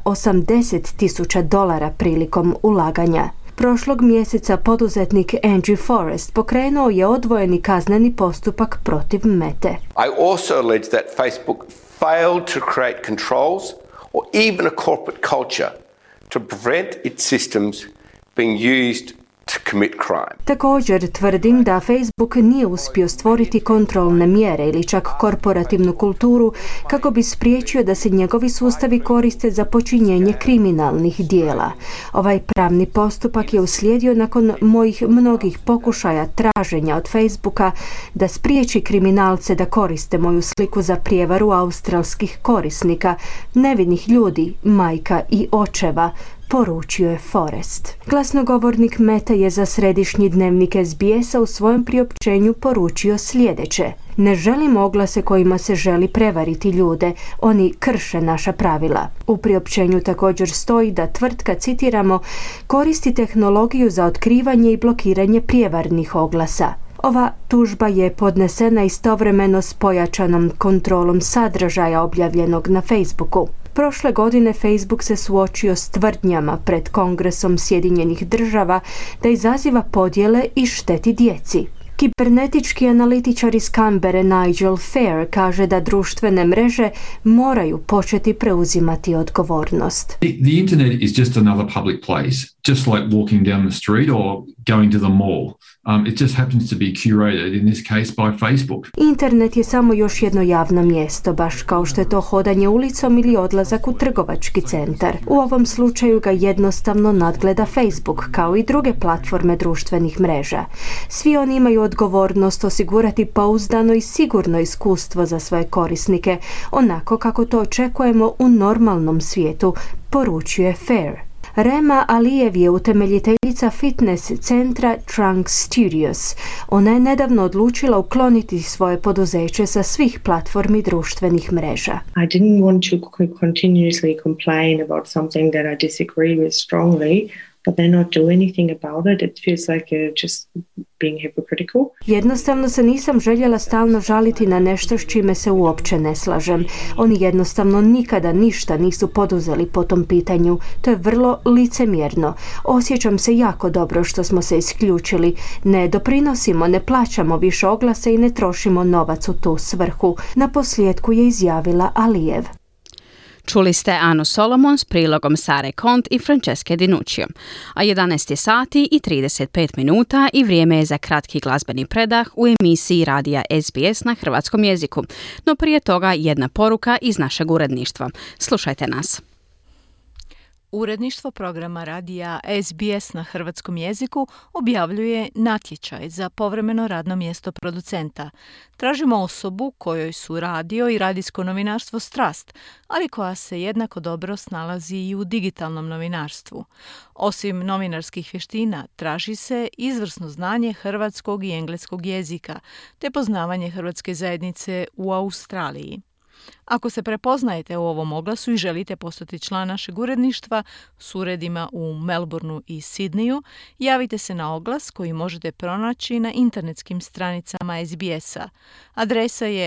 $80,000 prilikom ulaganja. Prošlog mjeseca poduzetnik Angie Forrest pokrenuo je odvojeni kazneni postupak protiv Mete. I also allege that Facebook failed to create controls or even a corporate culture to prevent its systems being used to commit crime. Također tvrdim da Facebook nije uspio stvoriti kontrolne mjere ili čak korporativnu kulturu kako bi spriječio da se njegovi sustavi koriste za počinjenje kriminalnih dijela. Ovaj pravni postupak je uslijedio nakon mojih mnogih pokušaja traženja od Facebooka da spriječi kriminalce da koriste moju sliku za prijevaru australskih korisnika, nevinih ljudi, majka i očeva, poručio je Forrest. Glasnogovornik Mete je za središnji dnevnik SBS-a u svojem priopćenju poručio sljedeće: ne želimo oglase kojima se želi prevariti ljude, oni krše naša pravila. U priopćenju također stoji da tvrtka, citiramo, koristi tehnologiju za otkrivanje i blokiranje prijevarnih oglasa. Ova tužba je podnesena istovremeno s pojačanom kontrolom sadržaja objavljenog na Facebooku. Prošle godine Facebook se suočio s tvrdnjama pred Kongresom Sjedinjenih Država da izaziva podjele i šteti djeci. Kibernetički analitičar iz Canberre Nigel Fair kaže da društvene mreže moraju početi preuzimati odgovornost. The internet is just another public place, just like walking down the street or going to the mall. It just happens to be curated, in this case by Facebook. Internet je samo još jedno javno mjesto, baš kao što je to hodanje ulicom ili odlazak u trgovački centar. U ovom slučaju ga jednostavno nadgleda Facebook, kao i druge platforme društvenih mreža. Svi oni imaju odgovornost osigurati pouzdano i sigurno iskustvo za svoje korisnike, onako kako to očekujemo u normalnom svijetu, poručuje Fair. Rema Alijev je utemeljiteljica fitness centra Trunk Studios. Ona je nedavno odlučila ukloniti svoje poduzeće sa svih platformi društvenih mreža. I didn't want to continuously complain about something that I disagree with strongly, but then not do anything about it. It feels like just being hypocritical. Jednostavno se nisam željela stalno žaliti na nešto s čime se uopće ne slažem. Oni jednostavno nikada ništa nisu poduzeli po tom pitanju. To je vrlo licemjerno. Osjećam se jako dobro što smo se isključili. Ne doprinosimo, ne plaćamo više oglase i ne trošimo novac u tu svrhu. Na posljedku je izjavila Alijev. Čuli ste Anu Solomon s prilogom Sare Kont i Francesche Dinuccio. A 11 sati i 35 minuta i vrijeme je za kratki glazbeni predah u emisiji radija SBS na hrvatskom jeziku. No prije toga jedna poruka iz našeg uredništva. Slušajte nas. Uredništvo programa radija SBS na hrvatskom jeziku objavljuje natječaj za povremeno radno mjesto producenta. Tražimo osobu kojoj su radio i radijsko novinarstvo strast, ali koja se jednako dobro snalazi i u digitalnom novinarstvu. Osim novinarskih vještina, traži se izvrsno znanje hrvatskog i engleskog jezika, te poznavanje hrvatske zajednice u Australiji. Ako se prepoznajete u ovom oglasu i želite postati član našeg uredništva s uredima u Melbourneu i Sidneju, javite se na oglas koji možete pronaći na internetskim stranicama SBS-a. Adresa je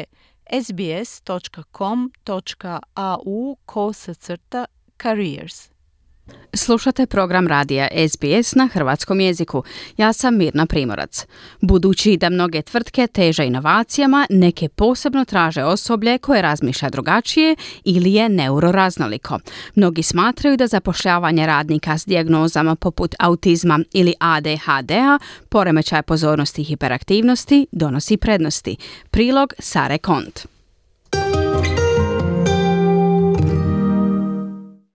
sbs.com.au/careers. Slušate program radija SBS na hrvatskom jeziku. Ja sam Mirna Primorac. Budući da mnoge tvrtke teže inovacijama, neke posebno traže osoblje koje razmišlja drugačije ili je neuroraznoliko. Mnogi smatraju da zapošljavanje radnika s dijagnozama poput autizma ili ADHD-a, poremećaja pozornosti i hiperaktivnosti, donosi prednosti. Prilog Sare Kont.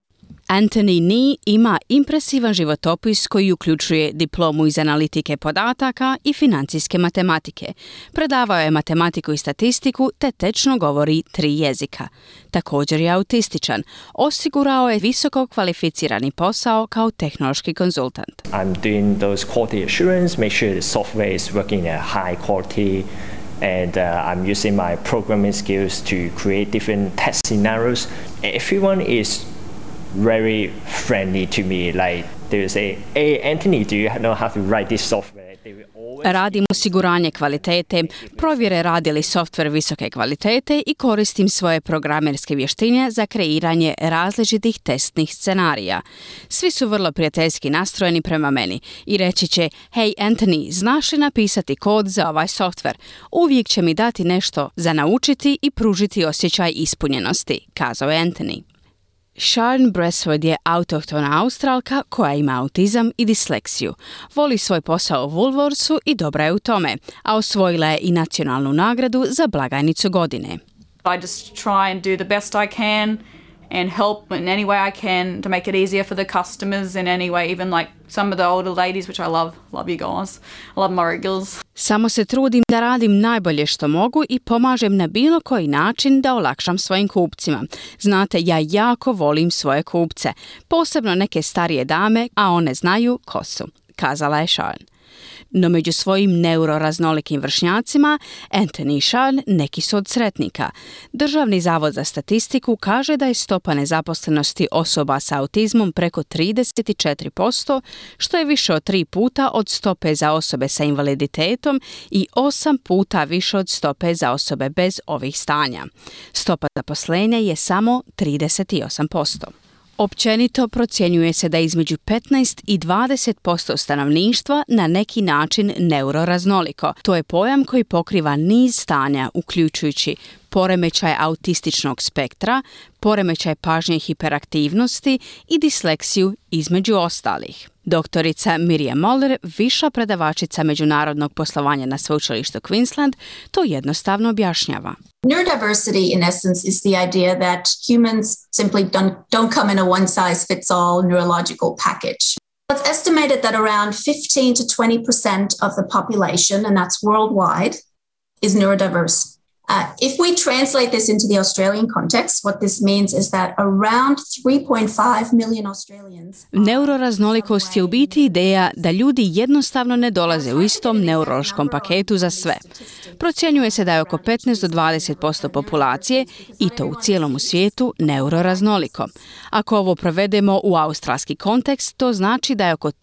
Anthony Nee ima impresivan životopis koji uključuje diplomu iz analitike podataka i financijske matematike. Predavao je matematiku i statistiku te tečno govori 3 jezika. Također je autističan. Osigurao je visoko kvalificirani posao kao tehnološki konzultant. I'm doing those quality assurance, make sure the software is working in a high quality, and I'm using my programming skills to create different test scenarios. Everyone is very friendly to me. Like they will say, "Hey Anthony, do you know how to write this software?" Radim osiguranje kvalitete, provjere radi li softver visoke kvalitete i koristim svoje programerske vještine za kreiranje različitih testnih scenarija. Svi su vrlo prijateljski nastrojeni prema meni i reći će, hej Anthony, znaš li napisati kod za ovaj softver? Uvijek će mi dati nešto za naučiti i pružiti osjećaj ispunjenosti, kazao je Anthony. Sharon Bressford je autohtona Australka koja ima autizam i disleksiju. Voli svoj posao u Woolworthsu i dobra je u tome, a osvojila je i nacionalnu nagradu za blagajnicu godine. I just try and do the best I can and help in any way I can to make it easier for the customers in any way, even like some of the older ladies, which I love you guys. I love my regulars. Samo se trudim da radim najbolje što mogu i pomažem na bilo koji način da olakšam svojim kupcima. Znate, ja jako volim svoje kupce, posebno neke starije dame, a one znaju ko su, kazala je Sharon. No među svojim neuroraznolikim vršnjacima, Anthony i Sharon neki su od sretnika. Državni zavod za statistiku kaže da je stopa nezaposlenosti osoba sa autizmom preko 34%, što je više od 3 puta od stope za osobe sa invaliditetom i 8 puta više od stope za osobe bez ovih stanja. Stopa zaposlenja je samo 38%. Općenito procjenjuje se da između 15 i 20% stanovništva na neki način neuroraznoliko. To je pojam koji pokriva niz stanja, uključujući poremećaj autističnog spektra, poremećaj pažnje i hiperaktivnosti i disleksiju između ostalih. Doktorica Miriam Moller, viša predavačica međunarodnog poslovanja na sveučilištu Queensland, to jednostavno objašnjava. Neurodiversity, in essence, is the idea that humans simply don't come in a one-size-fits-all neurological package. It's estimated that around 15 to 20% of the population, and that's worldwide, is neurodiverse. If we translate this into the Australian context, what this means is that around 3.5 million Australians... Neuroraznolikost je u biti ideja da ljudi jednostavno ne dolaze u istom neurološkom paketu za sve. Procjenjuje se da je oko 15 do 20% populacije, i to u cijelom svijetu, neuroraznoliko. Ako ovo provedemo u australski kontekst, to znači da je oko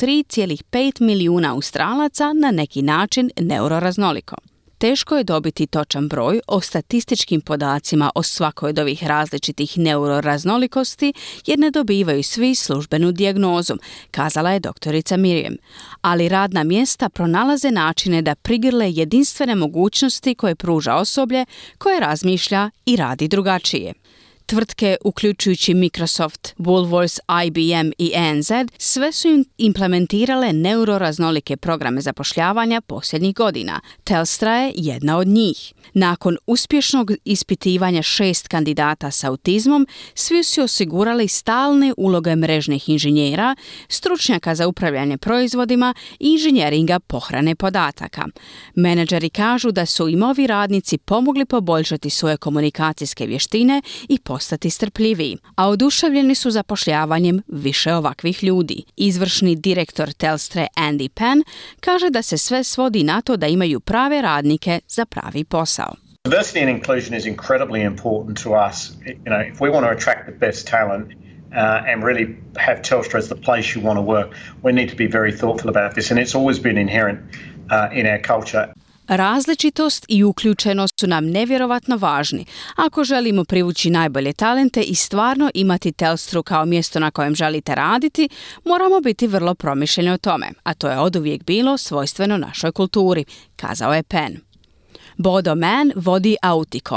3,5 milijuna Australaca na neki način neuroraznoliko. Teško je dobiti točan broj o statističkim podacima o svakoj od ovih različitih neuroraznolikosti jer ne dobivaju svi službenu dijagnozu, kazala je doktorica Miriam. Ali radna mjesta pronalaze načine da prigrle jedinstvene mogućnosti koje pruža osoblje koje razmišlja i radi drugačije. Tvrtke, uključujući Microsoft, Woolworths, IBM i ANZ, sve su implementirale neuroraznolike programe zapošljavanja posljednjih godina. Telstra je jedna od njih. Nakon uspješnog ispitivanja 6 kandidata s autizmom, svi su osigurali stalne uloge mrežnih inženjera, stručnjaka za upravljanje proizvodima i inženjeringa pohrane podataka. Menadžeri kažu da su im ovi radnici pomogli poboljšati svoje komunikacijske vještine i postati strpljiviji, a oduševljeni su zapošljavanjem više ovakvih ljudi. Izvršni direktor Telstre Andy Penn kaže da se sve svodi na to da imaju prave radnike za pravi posao. Diversity and inclusion is incredibly important to us. If we want to attract the best talent and really have Telstra as the place you want to work, we need to be very thoughtful about this, and it's always been inherent in our culture. Različitost i uključenost su nam nevjerovatno važni. Ako želimo privući najbolje talente i stvarno imati Telstru kao mjesto na kojem želite raditi, moramo biti vrlo promišljeni o tome, a to je oduvijek bilo svojstveno našoj kulturi, kazao je Penn. Bodo Mann vodi Auticon,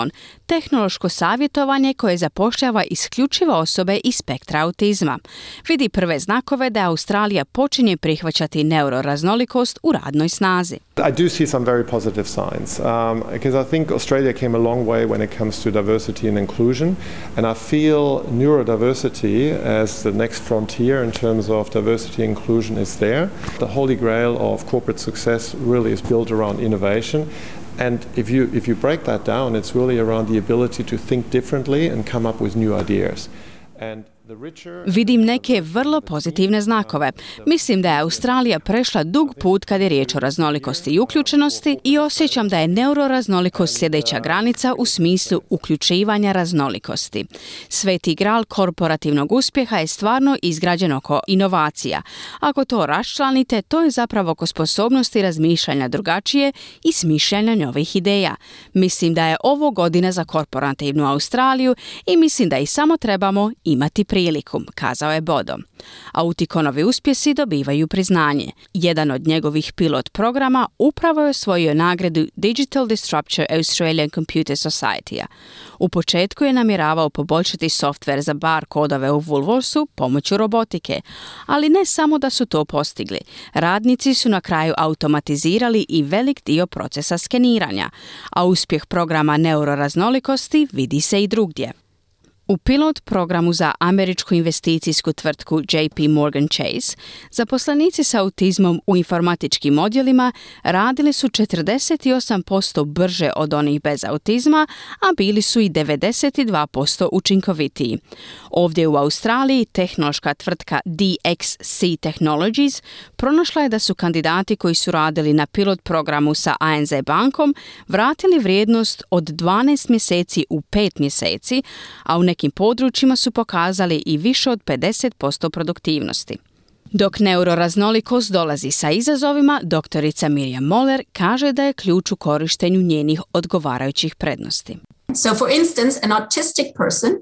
tehnološko savjetovanje koje zapošljava isključivo osobe iz spektra autizma. Vidi prve znakove da Australija počinje prihvaćati neuroraznolikost u radnoj snazi. I do see some very positive signs because I think Australia came a long way when it comes to diversity and inclusion, and I feel neurodiversity as the next frontier in terms of diversity and inclusion is there. The holy grail of corporate success really is built around innovation. And if you break that down, it's really around the ability to think differently and come up with new ideas. And vidim neke vrlo pozitivne znakove. Mislim da je Australija prešla dug put kad je riječ o raznolikosti i uključenosti i osjećam da je neuroraznolikost sljedeća granica u smislu uključivanja raznolikosti. Sveti gral korporativnog uspjeha je stvarno izgrađen oko inovacija. Ako to raščlanite, to je zapravo oko sposobnosti razmišljanja drugačije i smišljanja novih ideja. Mislim da je ovo godina za korporativnu Australiju i mislim da i samo trebamo imati priliku, kazao je Bodo. Autikonovi uspjesi dobivaju priznanje. Jedan od njegovih pilot programa upravo je osvojio nagradu Digital Disruptor Australian Computer Society-a. U početku je namjeravao poboljšati softver za bar kodove u Woolworthsu pomoću robotike, ali ne samo da su to postigli. Radnici su na kraju automatizirali i velik dio procesa skeniranja, a uspjeh programa neuroraznolikosti vidi se i drugdje. U pilot programu za američku investicijsku tvrtku JP Morgan Chase, zaposlenici sa autizmom u informatičkim odjelima radili su 48% brže od onih bez autizma, a bili su i 92% učinkovitiji. Ovdje u Australiji tehnološka tvrtka DXC Technologies pronašla je da su kandidati koji su radili na pilot programu sa ANZ bankom vratili vrijednost od 12 mjeseci u 5 mjeseci, a u nekim područjima su pokazali i više od 50% produktivnosti. Dok neuroraznolikost dolazi sa izazovima, doktorica Miriam Moller kaže da je ključ u korištenju njenih odgovarajućih prednosti. So for instance, an autistic person,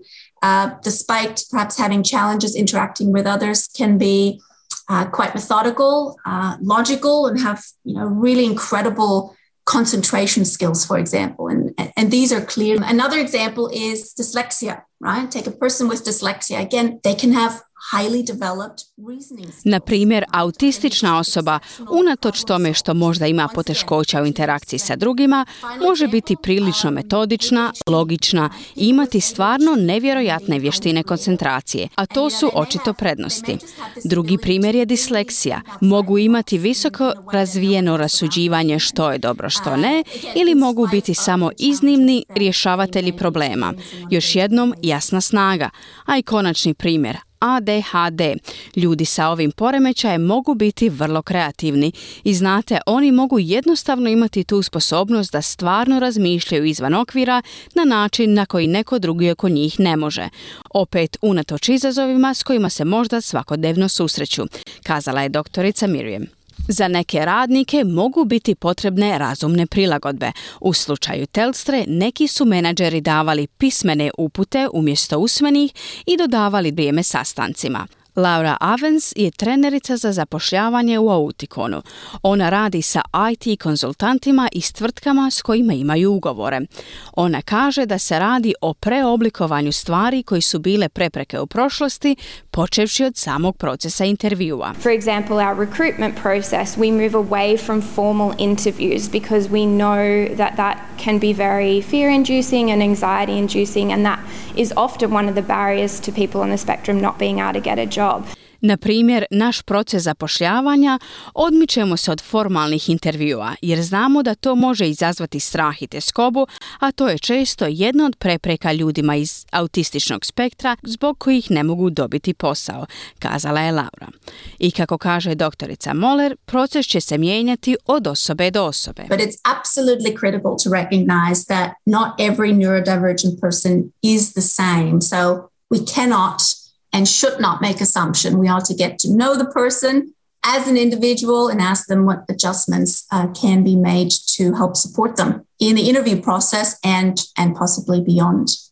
despite perhaps having challenges interacting with others, can be quite methodical, logical, and have really incredible concentration skills, for example, and these are clear. Another example is dyslexia, right? Take a person with dyslexia. Again, they can have highly developed reasoning skills. Na primjer, autistična osoba, unatoč tome što možda ima poteškoća u interakciji sa drugima, može biti prilično metodična, logična i imati stvarno nevjerojatne vještine koncentracije, a to su očito prednosti. Drugi primjer je disleksija. Mogu imati visoko razvijeno rasuđivanje što je dobro, što ne, ili mogu biti samo iznimni rješavatelji problema. Još jednom, jasna snaga. A i konačni primjer, ADHD. Ljudi sa ovim poremećajem mogu biti vrlo kreativni i znate, oni mogu jednostavno imati tu sposobnost da stvarno razmišljaju izvan okvira na način na koji neko drugi oko njih ne može. Opet unatoč izazovima s kojima se možda svakodnevno susreću, kazala je doktorica Miriam. Za neke radnike mogu biti potrebne razumne prilagodbe. U slučaju Telstre neki su menadžeri davali pismene upute umjesto usmenih i dodavali vrijeme sastancima. Laura Avens je trenerica za zapošljavanje u Autikonu. Ona radi sa IT konzultantima i s tvrtkama s kojima imaju ugovore. Ona kaže da se radi o preoblikovanju stvari koji su bile prepreke u prošlosti, počevši od samog procesa intervjua. For example, our recruitment process, we move away from formal interviews because we know that can be very fear-inducing and anxiety-inducing, and that is often one of the barriers to people on the spectrum not being able to get a job. Na primjer, naš proces zapošljavanja odmičemo se od formalnih intervjua jer znamo da to može izazvati strah i tjeskobu, a to je često jedna od prepreka ljudima iz autističnog spektra zbog kojih ne mogu dobiti posao, kazala je Laura. I kako kaže doktorica Moller, proces će se mijenjati od osobe do osobe. But it's absolutely critical to recognize that not every neurodivergent person is the same. So we cannot and should not make assumption. We are to get to know the person as an individual and ask them what adjustments can be made to help support them in the interview process and possibly beyond.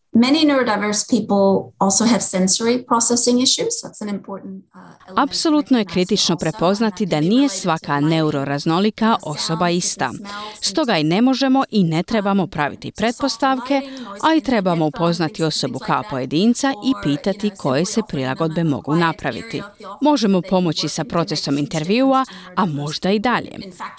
Many neurodiverse people also have sensory processing issues. That's an important Apsolutno je kritično prepoznati da nije svaka neuroraznolika osoba ista. Stoga i ne možemo i ne trebamo praviti pretpostavke, a i trebamo upoznati osobu kao pojedinca i pitati koje se prilagodbe mogu napraviti. Možemo pomoći sa procesom intervjua, a možda i dalje.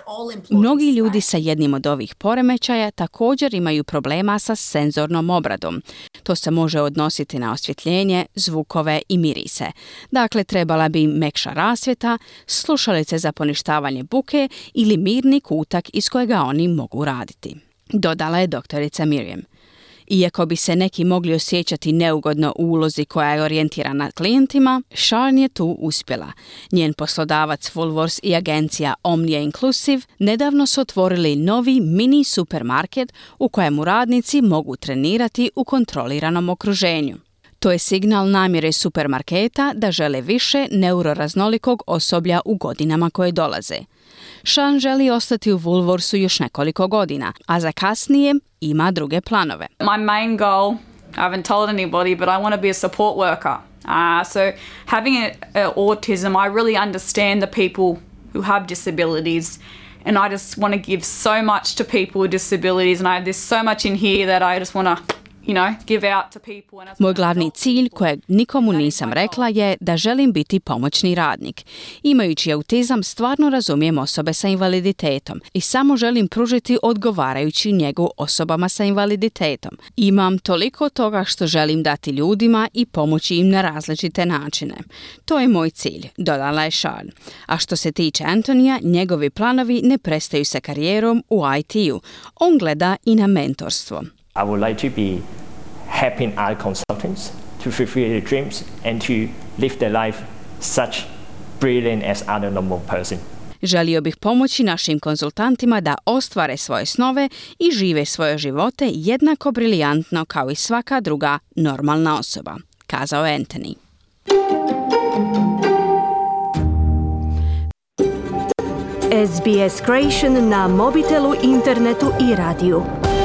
Mnogi ljudi sa jednim od ovih poremećaja također imaju problema sa senzornom obradom. To se može odnositi na osvjetljenje, zvukove i mirise. Dakle, trebala bi im mekša rasvjeta, slušalice za poništavanje buke ili mirni kutak iz kojega oni mogu raditi. Dodala je doktorica Miriam. Iako bi se neki mogli osjećati neugodno u ulozi koja je orijentirana klijentima, Sharon je tu uspjela. Njen poslodavac Woolworths i agencija Omnia Inclusive nedavno su otvorili novi mini supermarket u kojemu radnici mogu trenirati u kontroliranom okruženju. To je signal namjere supermarketa da žele više neuroraznolikog osoblja u godinama koje dolaze. Sharon želi ostati u Woolworthsu još nekoliko godina, a za kasnije ima druge planove. My main goal, I haven't told anybody, but I want to be a support worker. So having autism, I really understand the people who have disabilities, and I just want to give so much to people with disabilities, and I have this so much in here that I just want to give out to people. Moj glavni cilj, kojeg nikomu nisam rekla, je da želim biti pomoćni radnik. Imajući autizam, stvarno razumijem osobe sa invaliditetom i samo želim pružiti odgovarajući njegu osobama sa invaliditetom. Imam toliko toga što želim dati ljudima i pomoći im na različite načine. To je moj cilj, dodala je Sharon. A što se tiče Antonija, njegovi planovi ne prestaju sa karijerom u IT-u. On gleda i na mentorstvo. I would like to be helping other consultants to fulfill their dreams and to live their life such brilliant as other normal person. Želio bih pomoći našim konzultantima da ostvare svoje snove i žive svoje živote jednako briljantno kao i svaka druga normalna osoba, kazao je Anthony. SBS Creation na mobitelu, internetu i radiju.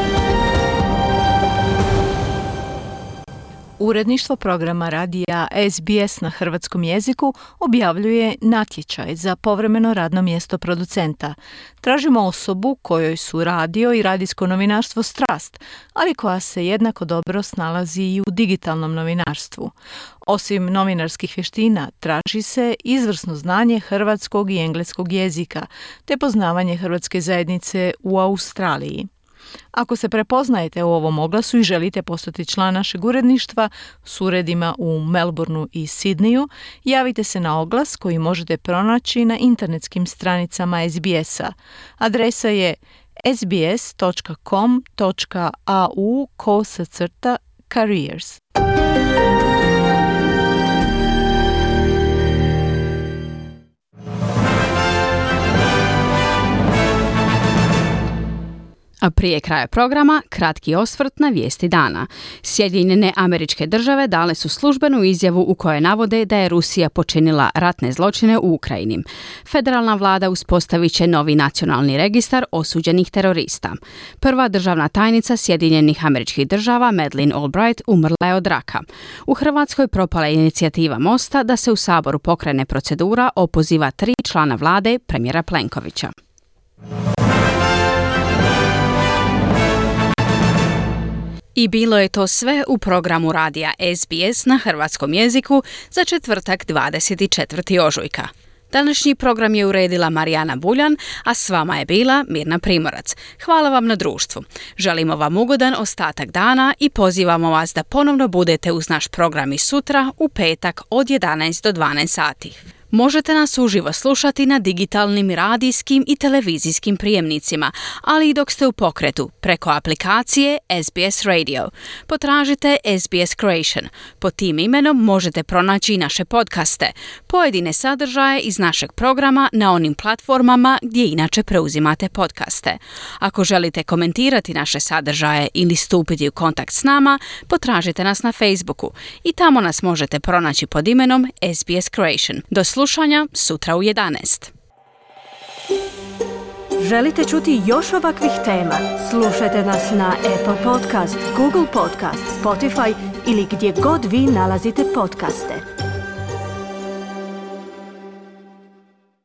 Uredništvo programa radija SBS na hrvatskom jeziku objavljuje natječaj za povremeno radno mjesto producenta. Tražimo osobu kojoj su radio i radijsko novinarstvo strast, ali koja se jednako dobro snalazi i u digitalnom novinarstvu. Osim novinarskih vještina, traži se izvrsno znanje hrvatskog i engleskog jezika, te poznavanje hrvatske zajednice u Australiji. Ako se prepoznajete u ovom oglasu i želite postati član našeg uredništva s uredima u Melbourneu i Sidneju, javite se na oglas koji možete pronaći na internetskim stranicama SBS-a. Adresa je sbs.com.au/careers. A prije kraja programa, kratki osvrt na vijesti dana. Sjedinjene Američke Države dale su službenu izjavu u kojoj navode da je Rusija počinila ratne zločine u Ukrajini. Federalna vlada uspostavit će novi nacionalni registar osuđenih terorista. Prva državna tajnica Sjedinjenih Američkih Država, Madeleine Albright, umrla je od raka. U Hrvatskoj propala je inicijativa Mosta da se u Saboru pokrene procedura opoziva 3 člana vlade premijera Plenkovića. I bilo je to sve u programu radija SBS na hrvatskom jeziku za četvrtak 24. ožujka. Današnji program je uredila Marijana Buljan, a s vama je bila Mirna Primorac. Hvala vam na društvu. Želimo vam ugodan ostatak dana i pozivamo vas da ponovno budete uz naš program i sutra u petak od 11 do 12 sati. Možete nas uživo slušati na digitalnim radijskim i televizijskim prijemnicima, ali i dok ste u pokretu preko aplikacije SBS Radio. Potražite SBS Creation. Pod tim imenom možete pronaći naše podcaste, pojedine sadržaje iz našeg programa na onim platformama gdje inače preuzimate podcaste. Ako želite komentirati naše sadržaje ili stupiti u kontakt s nama, potražite nas na Facebooku i tamo nas možete pronaći pod imenom SBS Creation. Do slušanja sutra u 11. Želite čuti još ovakvih tema? Slušajte nas na Apple Podcast, Google Podcast, Spotify ili gdje god vi nalazite podcaste.